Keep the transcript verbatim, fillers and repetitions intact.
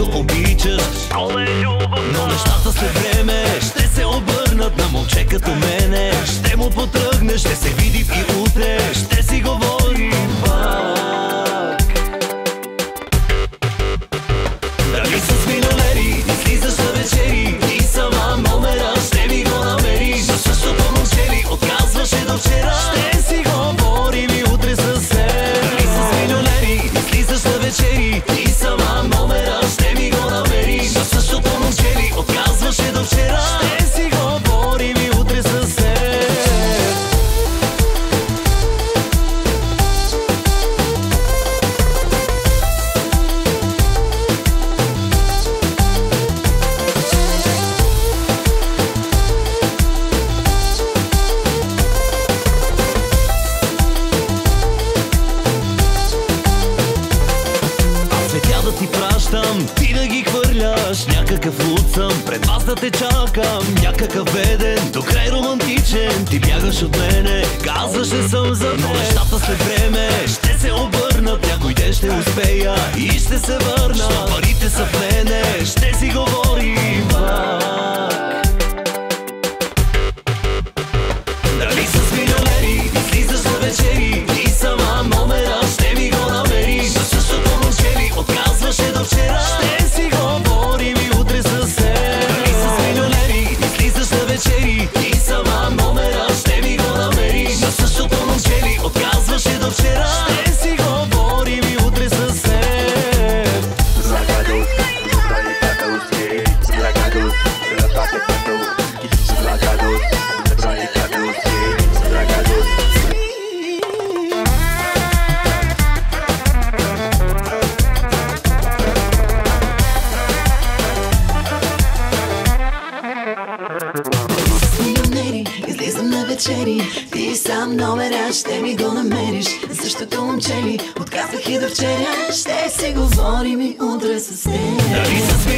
когато обичаш. Но нещата след време ще се обърнат на момче като мене. Ще му потръгнеш, ще се видим и утре ще си говорим пак. Дали с милионери излизаш на вечери и сама номера ще ми го намериш. За същото момче ли отказваше до вчера? Ще си говорим и утре със теб. Дали с милионери излизаш на вечери и сама номера ще ми го намериш. За същото момче ли отказваше до вчера? Ще си говорим и утре със теб. Ти пращам, ти да ги хвърляш. Някакъв луд съм, пред вас да те чакам. Някакъв беден, до край романтичен. Ти бягаш от мене, казваш не съм за но нещата след време ще се обърнат. Някой ден ще успея и ще се върна. Парите са в мене, ще си говорим пак. Дали с милионери излизаш на вечери и сама номера ще ми го намериш. За същото момче ли отказваше до вчера? Ще си говорим и утре със теб. Дали с милионери излизаш на вечери и сама номера ще ми го намериш. За същото момче ли отказваше до вчера? Ще си говорим и утре със теб. Излизам на вечери, ти сам номера ще ми го намериш. Същото момче ли отказвах и до вчера? Ще си говорим и утре с теб.